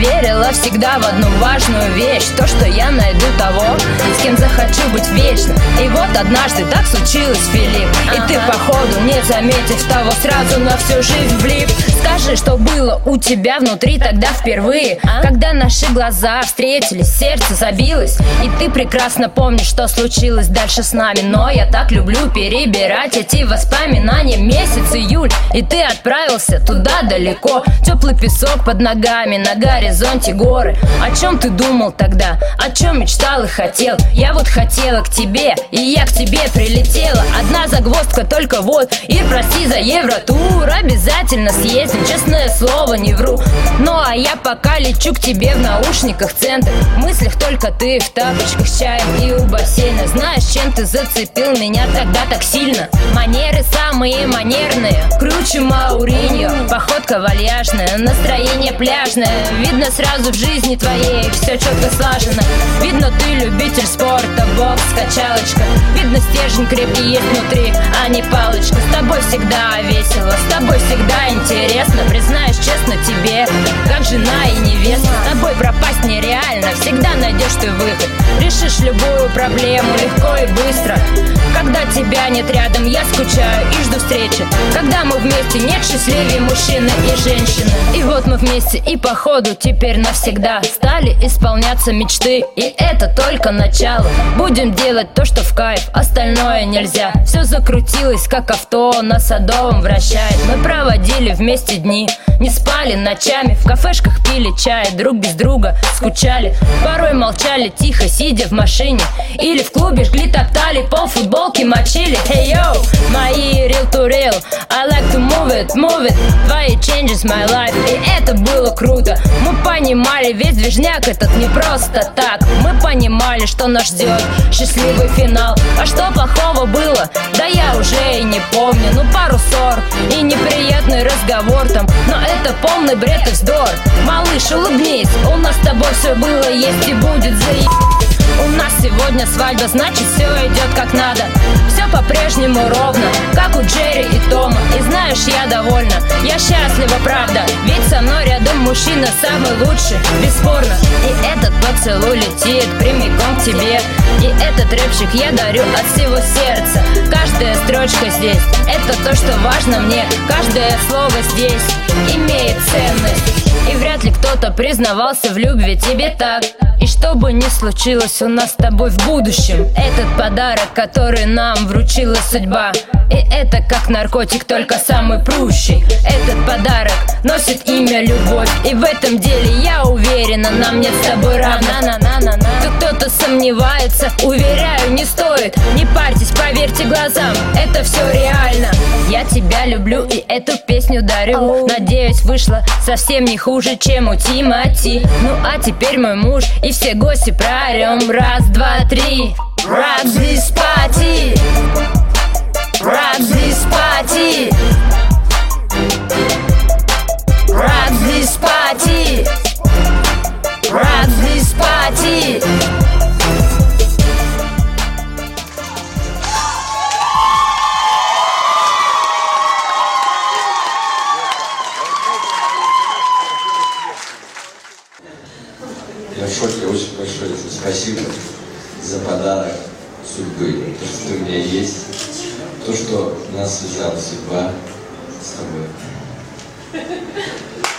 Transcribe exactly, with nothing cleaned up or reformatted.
верила всегда в одну важную вещь: то, что я найду того, с кем захочу быть вечно. И вот однажды так случилось, Филипп, и ты, походу, не заметив того, сразу на всю жизнь влип. Скажи, что было у тебя внутри тогда впервые, когда наши глаза встретились, сердце забилось, и ты прекрасно помнишь, что случилось дальше с нами. Но я так люблю перебирать эти воспоминания. Месяц июль, и ты отправился туда далеко. Теплый песок под ногами, на горизонте горы. О чем ты думал тогда? О чем мечтал и хотел? Я вот хотела к тебе, и я к тебе прилетела. Одна загвоздка только вот: Ир, прости за евротур. Обязательно съездим, честное слово, не вру. Ну а я пока лечу к тебе в наушниках в центр. В мыслях только ты в тапочках с чаем и у бассейна. Знаешь, чем ты зацепил меня тогда так сильно? Манеры самые манерные, круче Мауриньо. Походка вальяжная, настроение пляжное. Видно сразу в жизни твоей все четко слажено. Видно, ты любитель спорта, бокс, качалочка. Видно, стержень крепкий есть внутри, а не палочка. С тобой всегда весело, с тобой всегда интересно. Признаюсь честно тебе, как жена и невеста. С тобой пропасть нереально, всегда найдешь ты выход. Решишь любую проблему легко и быстро. Когда тебя нет рядом, я скучаю и жду встречи. Когда мы вместе, нет счастливее мужчины и женщины. И вот мы вместе, и походу теперь навсегда стали исполняться мечты. И это только начало. Будем делать то, что в кайф, остальное нельзя. Все закрутилось, как авто на Садовом вращает. Мы проводили вместе дни, не спали ночами, в кафешках пили чай, друг без друга скучали. Порой молчали тихо, сидя в машине, или в клубе жгли, топтали, пол футболки мочили. Hey yo, мои real to real, I like to move it, move it. Твои changes my life, и это было круто. Мы понимали, весь движняк этот не просто так. Мы понимали, что нас ждет счастливый финал. А что плохого было? Да я уже и не помню. Ну пару ссор и неприятный разговор там, но это полный бред и вздор. Малыш, улыбнись, у нас с тобой все было, есть и будет, заеб... У нас сегодня свадьба, значит все идет как надо. Все по-прежнему ровно, как у Джерри и Тома. И знаешь, я довольна, я счастлива, правда. Ведь со мной рядом мужчина самый лучший, бесспорно. И этот поцелуй летит прямиком к тебе. И этот рэпчик я дарю от всего сердца. Каждая строчка здесь, это то, что важно мне. Каждое слово здесь имеет ценность. И вряд ли кто-то признавался в любви тебе так. И что бы ни случилось у нас с тобой в будущем, этот подарок, который нам вручила судьба. И это как наркотик, только самый прущий. Этот подарок носит имя любовь. И в этом деле я уверена, нам нет с тобой равна. на на на на То кто-то сомневается, уверяю, не стоит. Не парьтесь, поверьте глазам, это все реально. Я тебя люблю и эту песню дарю. Надеюсь, вышло совсем не хуже, чем у Тимати. Ну а теперь мой муж и все гости проорем. Раз, два, три. Rock this party, rock this party, rock this party, rock this party. Я в шоке, очень большое спасибо за подарок судьбы. То, что ты у меня есть, то, что нас связала судьба с тобой.